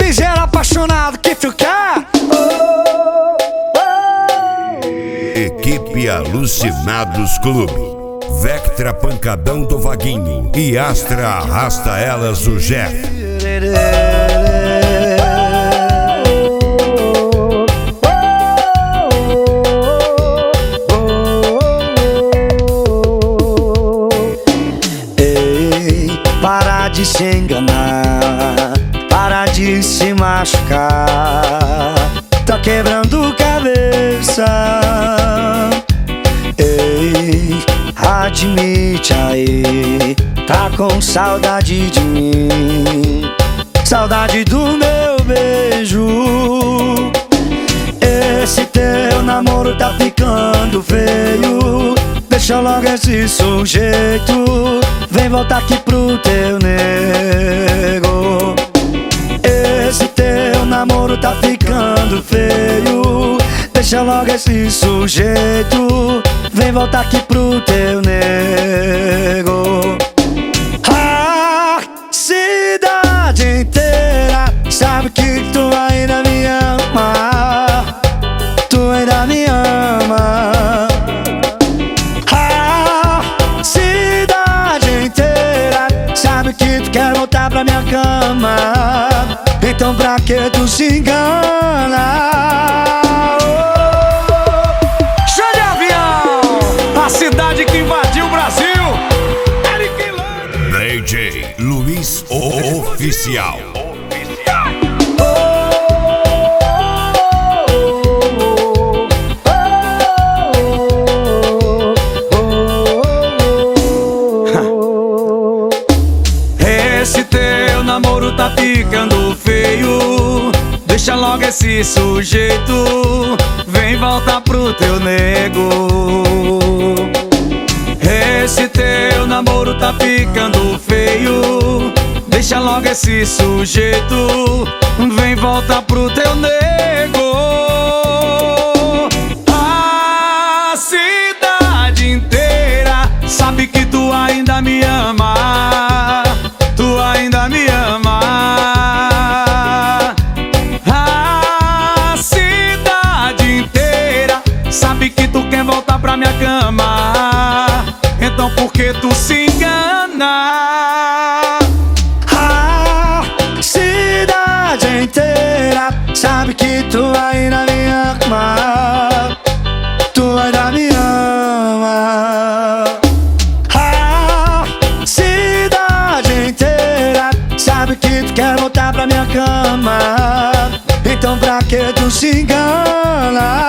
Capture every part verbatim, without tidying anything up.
ligeiro apaixonado que tu quer. Equipe Alucinados Clube. Vectra Pancadão do Vaguinho e Astra Arrasta Elas o Jeff. Ei, para de se enganar, para de se machucar, tá quebrando cabeça. Ei, admite aí, tá com saudade de mim, saudade do meu beijo. Esse teu namoro tá ficando feio, deixa logo esse sujeito, vem voltar aqui pro teu nego. Esse teu namoro tá ficando feio, deixa logo esse sujeito, vem voltar aqui pro teu nego. A cidade inteira sabe que tu ainda me ama, tu ainda me ama. A cidade inteira sabe que tu quer voltar pra minha cama, então pra que tu se engana? A cidade que invadiu o Brasil. D J Luiz Oficial. Esse teu namoro tá ficando feio, deixa logo esse sujeito, vem voltar pro teu nego. Esse teu namoro tá ficando feio, deixa logo esse sujeito, vem voltar pro teu nego. A cidade inteira sabe que tu ainda me ama, tu ainda me ama. A cidade inteira sabe que tu quer voltar pra minha cama, então por que tu se engana? A cidade inteira sabe que tu ainda me ama, tu ainda me ama. A cidade inteira sabe que tu quer voltar pra minha cama, então pra que tu se engana?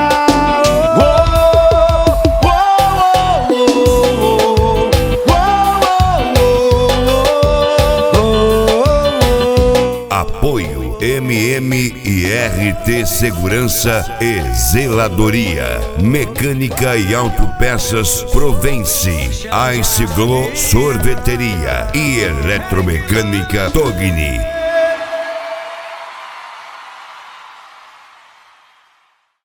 Apoio M M e R T Segurança e Zeladoria, Mecânica e Autopeças Provence, Ice Glow Sorveteria e Eletromecânica Togni.